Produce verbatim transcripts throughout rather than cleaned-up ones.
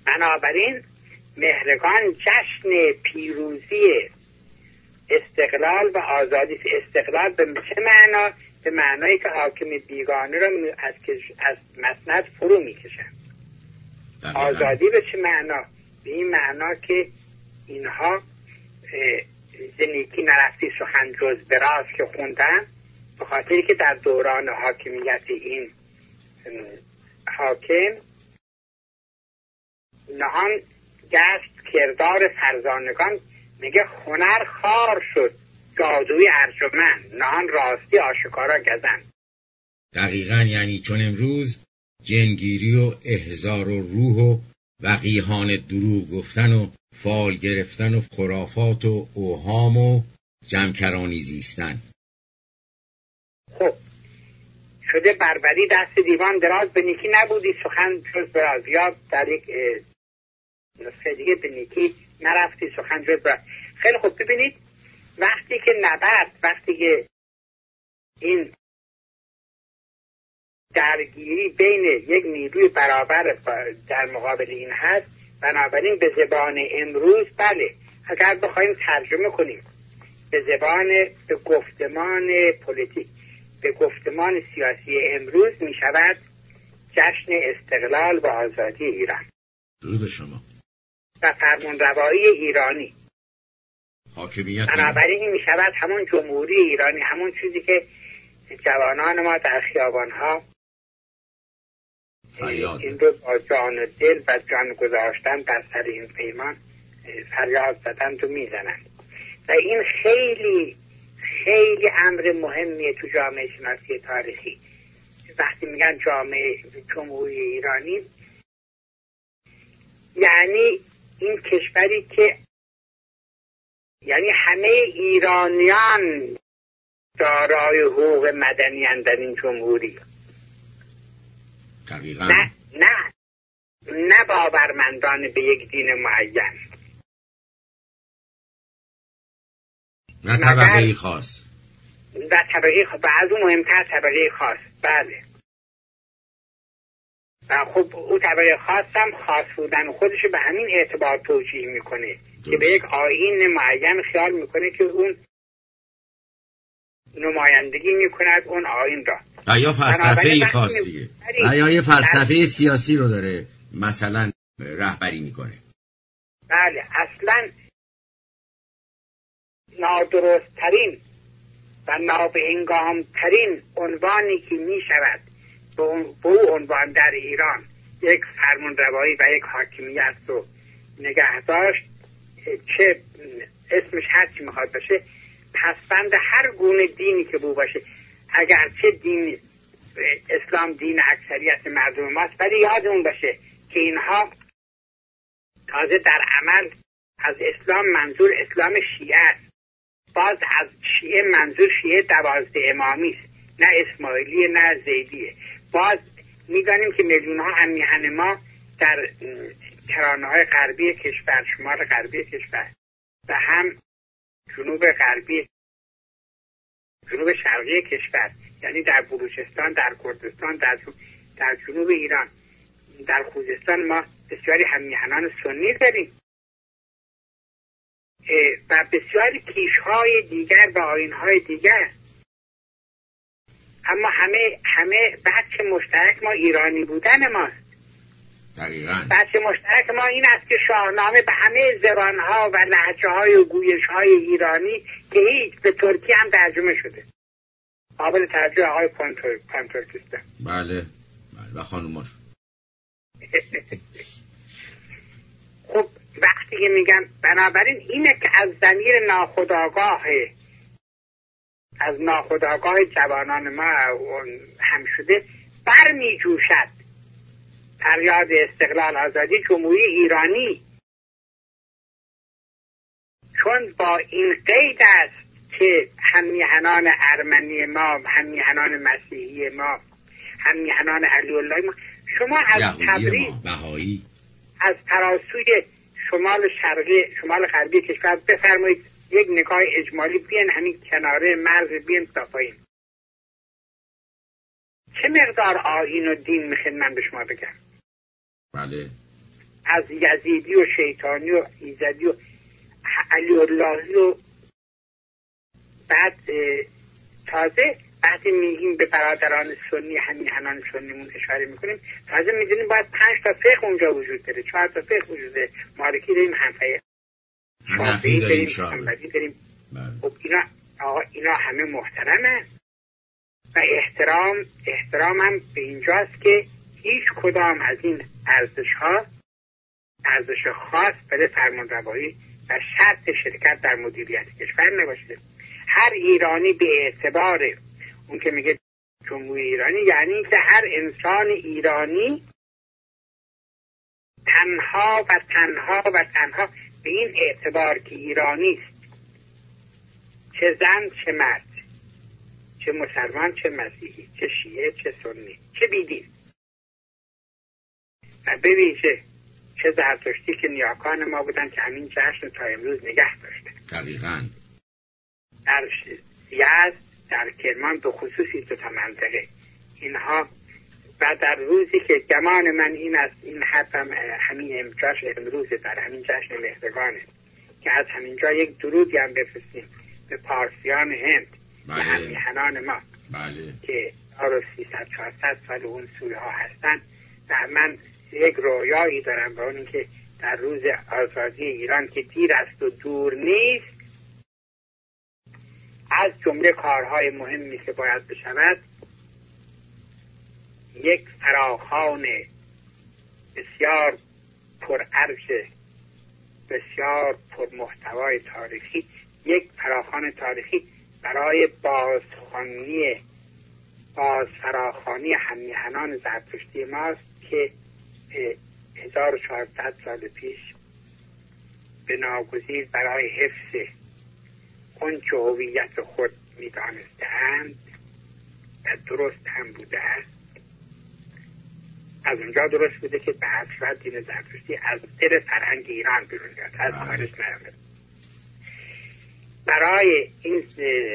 بنابراین مهرگان جشن پیروزی استقلال و آزادی. استقلال به چه معنا؟ به معنایی که حاکم بیگانه را از از مسند فرو میکشن. آزادی به چه معنا؟ به این معنا که اینها زنیکی نرفتی سخن جز براز که خوندن، به خاطری که در دوران حاکمیت این حاکم نهان گشت کردار فرزانگان، میگه هنر خار شد جادوی ارجمند، نهان راستی آشکارا گزند. دقیقاً، یعنی چون امروز جنگیری و احضار و روح و وقیحان دروغ گفتن و فال گرفتن و خرافات و اوهام و جمکرانی زیستن. خب شده بربری دست دیوان دراز، به نیکی نبودی سخن جز براز. یا در یک نسخه دیگه به نیکی نرفتی سخن جز براز. خیلی خوب، ببینید وقتی که نبرد، وقتی که این درگیری بین یک نیروی برابر در مقابل این هست، بنابراین به زبان امروز بله اگر بخوایم ترجمه کنیم به زبان، به گفتمان پلیتیک، به گفتمان سیاسی امروز می شود جشن استقلال و آزادی ایران. درود شما. و فرمانروایی ایرانی. حاکمیت. بنابراین می شود همون جمهوری ایرانی، همون چیزی که جوانان ما در خیابانها این رو با جان و دل و جان گذاشتن در سر این پیمان فریاد زدند و میزنند. و این خیلی خیلی امر مهمیه تو جامعه شناسی تاریخی. وقتی میگن جامعه جمهوری ایرانی، یعنی این کشوری که یعنی همه ایرانیان دارای حقوق مدنی اند در این جمهوری. دقیقاً. نه نه نه باورمندان به یک دین معین، نه طبقه خاص، و طبقه خاص و از اون مهمتر طبقه خاص. بله. و خب اون طبقه خاص هم خاص بودن خودش به همین اعتبار توجیه میکنه که به یک آیین معین خیال میکنه که اون نمایندگی میکند اون آیین را. و یا فلسفه خاص دیگه، و یا یه فلسفه سیاسی رو داره مثلا رهبری میکنه. بله، اصلا نادرست ترین و نابهنگام ترین عنوانی که می شود به اون عنوان در ایران یک فرمانروایی و یک حاکمیت رو نگه داشت، چه اسمش هر چی میخواد باشه، پسبند هر گونه دینی که بو باشه، اگرچه دین اسلام دین اکثریت مردم ماست، ولی یادمون باشه که اینها تازه در عمل از اسلام منظور اسلام شیعه است. باز از شیعه منظور شیعه دوازده امامی است، نه اسماعیلی نه زیدیه. باز میدانیم که میلیون ها هم میهن ما در کرانه های غربی کشور، شمال غربی کشور و هم جنوب غربی جنوب شرقی کشور، یعنی در بلوچستان، در کردستان، در در جنوب ایران، در خوزستان ما بسیاری هم میهنان سنی داریم و بسیاری کیش‌های دیگر و آیین‌های دیگر. اما همه همه بچه مشترک ما ایرانی بودن ماست. دقیقاً. بچه مشترک ما این است که شاهنامه به همه زبان‌ها و لهجه‌های و گویش‌های ایرانی که هیچ به ترکی هم ترجمه شده. قابل ترجمه آقای پانتورکیستان. بله. بله و خانوماش. خب وقتی که میگم بنابراین اینه که از ضمیر ناخودآگاه از ناخودآگاه جوانان ما هم شده برمی جوشد فریاد استقلال آزادی جمهوری ایرانی، چون با این قید است که همیهنان ارمنی ما، همیهنان مسیحی ما، همیهنان علی الله ما، شما از تبریز از تراسوی شمال شرقی شمال غربی کشور بفرمایید یک نگاه اجمالی بیان همین کناره مرز بیان تا پایین. چه مقدار آیین و دین میخواد من به شما بگم؟ بله. از یزیدی و شیطانی و ایزدی و علی اللهی و بعد تازه وقتی میگیم به برادران سنی همیهنان سنیمون اشاره میکنیم، تازه میدونیم باید پنج تا فقه اونجا وجود داره، چهار تا فقه وجود داره، مالکی داریم، حنفی حنفی داریم، شافعی داریم. خب اینا آقا اینا همه محترمه و احترام احترام هم به اینجاست که هیچ کدام از این ارزش ها ارزش خاص برای فرمانروایی و شرط شرکت در مدیریت کشور نباشه. هر ایرانی به اعتبار اون که میگه جمهوری ایرانی، یعنی که هر انسان ایرانی تنها و تنها و تنها به این اعتبار که ایرانی است، چه زن چه مرد، چه مسلمان چه مسیحی، چه شیعه چه سنی، چه بیدین و به ویژه چه زرتشتی که نیاکان ما بودن که همین جشن تا امروز نگه داشته. دقیقاً در یزد، در کرمان به خصوصی دو تا منطقه اینها، و در روزی که گمان من این است، این حتم همین جشن امروز در همین جشن مهرگانه که از همینجا یک درودی هم بفرستیم به پارسیان هند، به همیهنان ما بله. که آر سیصد چهارصد سال اون سوی ها هستن. و من یک رویایی دارم با اون که در روز آزادی ایران که دیر است و دور نیست، از جمله کارهای مهمی که باید بشود یک فراخوان بسیار پرعرض، بسیار پرمحتوای تاریخی، یک فراخوان تاریخی برای بازخوانی باز فراخوانی همیهنان زرتشتی ماست که هزار و چهارصد سال پیش به ناگزیر برای حفظ اون که هویت خود می‌دانستند و درست هم بوده است، از اونجا درست بوده که به هر صورت دین زرتشتی از دل فرهنگ ایران بیرون بیاد، از خارج نیامد. برای این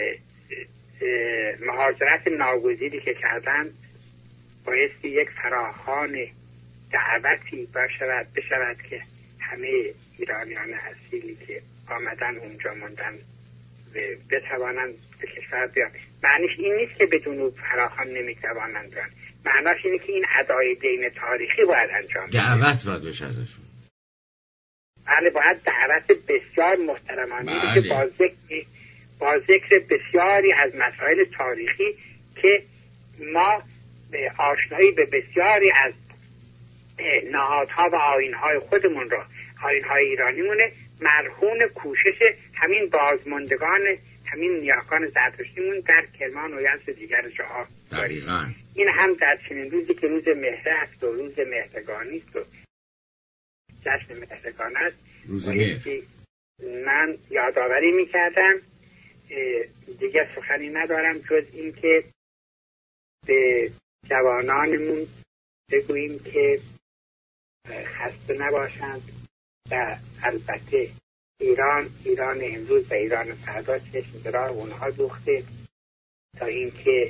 مهاجرت ناگزیری که کردند بایستی یک فراخوان دعوتی باشد بشود که همه ایرانیان اصیلی که آمدن اونجا موندن بتوانند به کشور بیان. معنیش این نیست که بدون فراخوان نمیتوانند بیان، معناش اینه که این ادای دین تاریخی باید انجام بشه، دعوت باید بشه ازشون. بله، باید دعوت بسیار محترمانه که با ذکر با ذکر بسیاری از مسائل تاریخی که ما به آشنایی به بسیاری از نهادها و آیین‌های خودمون را، آیین‌های ایرانیمونه، مرهون کوشش همین بازماندگان، همین نیاکان زرتشتیمون در کرمان و یزد و دیگر جاها داریم. این هم در چنین روزی که روز مهره است و روز مهرگانی است و جشن مهرگان است، روز مهر من یادآوری می‌کردم. دیگه سخنی ندارم جز این که به جوانانمون بگوییم که خسته نباشند و البته ایران ایران امروز و ایران فردا چشم به راه اونها دوخته تا اینکه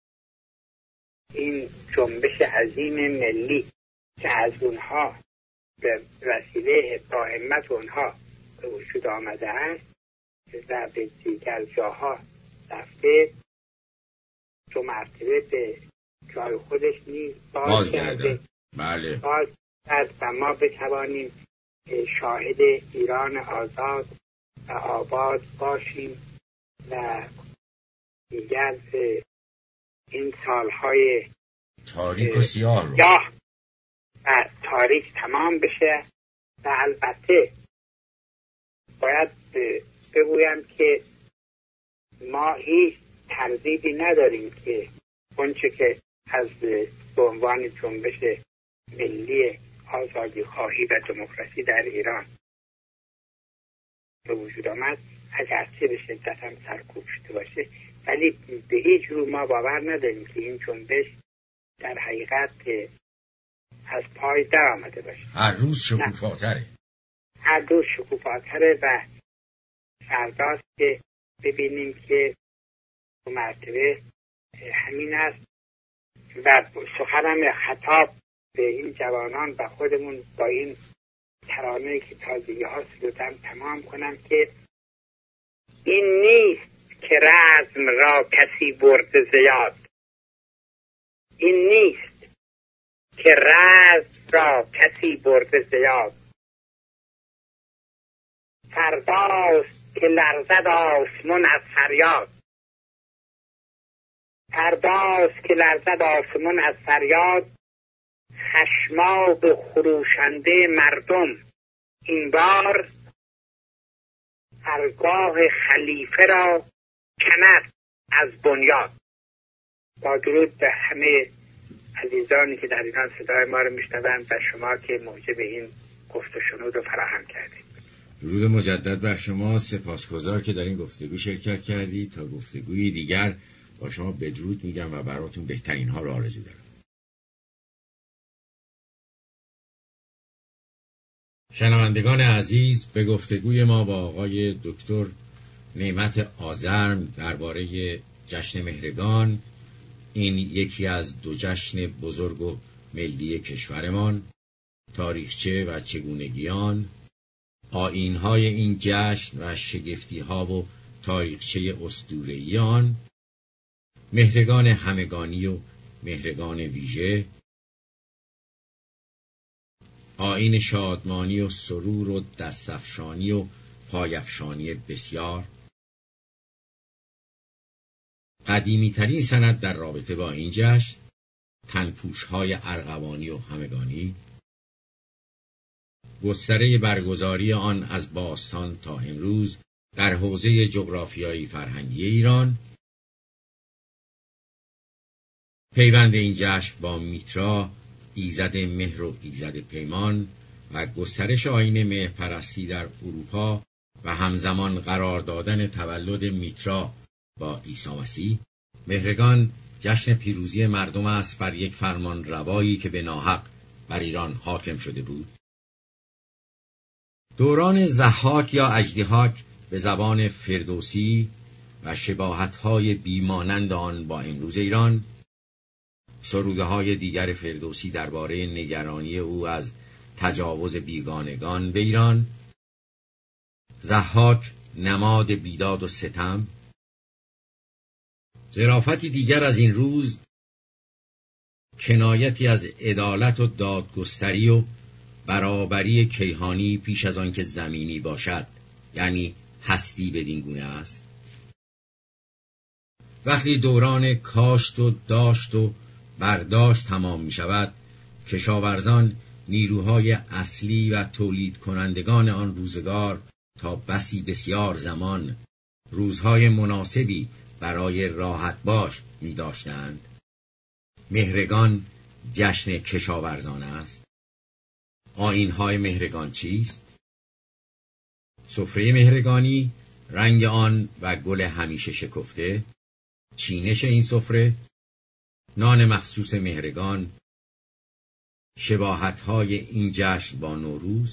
این جنبش عظیم ملی که از اونها به وسیله با همت اونها به وجود آمده است و به دیگر جاها رفته، دو مرتبه به جای خودش نیز باز کرده. بله. باز کرد و ما بتوانیم شاهد ایران آزاد و آباد باشیم و دیگر این سالهای تاریک و سیاه رو یا و تاریک تمام بشه. و البته باید بگویم که ما هیچ تردیدی نداریم که اونچه که از به عنوان جنبش ملی آزادی خواهی و دموکراسی در ایران به وجود آمد، اگرچه به شدت هم سرکوب شده باشه، ولی به هیچ رو ما باور نداریم که این جنبش در حقیقت از پای در آمده باشه. هر روز شکوفاتره هر روز شکوفاتره و فرداست که ببینیم که دو مرتبه همین است. و سخنم خطاب به این جوانان و خودمون با این ترانه‌ای که تازگی ها سرودم تمام کنم که این نیست که رزم را کسی برده زیاد، این نیست که رزم را کسی برده زیاد، فرداست که لرزد آسمان از فریاد، فرداست که لرزد آسمان از فریاد، خشماب خروشنده مردم این بار خرگاه خلیفه را کند از بنیاد. با درود به همه عزیزانی که در ایران صدای ما رو میشنوند و شما که موجب این گفت و شنود رو فراهم کردید. درود مجدد بر شما، سپاسگزار که در این گفتگو شرکت کردید. تا گفتگوی دیگر با شما بدرود میگم و براتون بهترین ها رو آرزو دارم. شنوندگان عزیز، به گفتگوی ما با آقای دکتر نعمت آذرم درباره جشن مهرگان، این یکی از دو جشن بزرگ و ملی کشورمان، تاریخچه و چگونگیان، آیین‌های این جشن و شگفتی‌ها و تاریخچه اسطوره‌ای آن، مهرگان همگانی و مهرگان ویژه، آیین شادمانی و سرور و دستفشانی و پایفشانی بسیار، قدیمی‌ترین سند در رابطه با این جشن، تنپوش‌های ارغوانی و همگانی، گستره برگزاری آن از باستان تا امروز در حوزه جغرافیایی فرهنگی ایران، پیوند این جشن با میترا، ایزد مهر و ایزد پیمان، و گسترش آیین مهرپرستی در اروپا و همزمان قرار دادن تولد میترا با عیسی مسیح. مهرگان جشن پیروزی مردم است بر یک فرمان روایی که به ناحق بر ایران حاکم شده بود. دوران ضحاک یا اژدهاک به زبان فردوسی و شباهت‌های بیمانند آن با امروز ایران، سروده‌های دیگر فردوسی درباره نگرانی او از تجاوز بیگانگان به ایران، ضحاک نماد بیداد و ستم، ظرافتی دیگر از این روز، کنایتی از عدالت و دادگستری و برابری کیهانی پیش از آن که زمینی باشد، یعنی هستی بدین گونه است. وقتی دوران کاشت و داشت و برداشت تمام می شود، کشاورزان نیروهای اصلی و تولید کنندگان آن روزگار تا بسی بسیار زمان روزهای مناسبی برای راحت باش می داشتند. مهرگان جشن کشاورزان است. آیین‌های مهرگان چیست؟ سفره مهرگانی، رنگ آن و گل همیشه شکفته، چینش این سفره، نان مخصوص مهرگان، شباهت‌های این جشن با نوروز.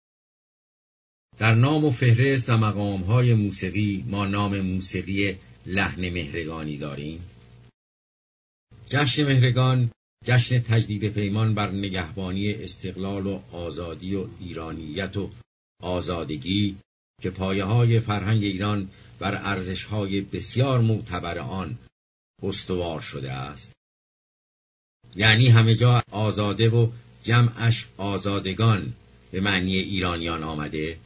در نام و فهرست و مقام‌های موسیقی ما نام موسیقی لحن مهرگانی داریم. جشن مهرگان جشن تجدید پیمان بر نگهبانی استقلال و آزادی و ایرانیت و آزادگی که پایه‌های فرهنگ ایران بر ارزش‌های بسیار معتبر آن استوار شده است. یعنی همه جا آزاده و جمعش آزادگان به معنی ایرانیان آمده.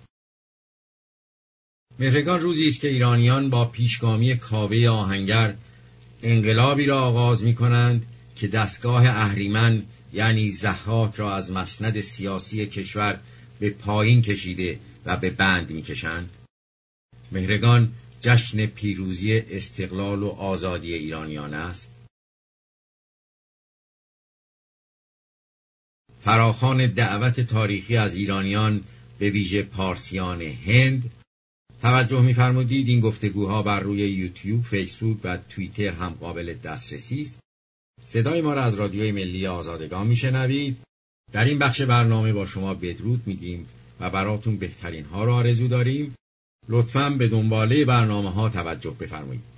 مهرگان روزی است که ایرانیان با پیشگامی کاوه آهنگر انقلابی را آغاز می کنند که دستگاه اهریمن یعنی ضحاک را از مسند سیاسی کشور به پایین کشیده و به بند می کشند. مهرگان جشن پیروزی استقلال و آزادی ایرانیان است. فراخوان دعوت تاریخی از ایرانیان به ویژه پارسیان هند. توجه می‌فرمودید این گفتگوها بر روی یوتیوب، فیسبوک و توییتر هم قابل دسترسی است. صدای ما را از رادیوی ملی آزادگان میشنوید. در این بخش برنامه با شما بدرود میگیم و براتون بهترین ها را آرزو داریم. لطفاً به دنباله برنامه ها توجه بفرمایید.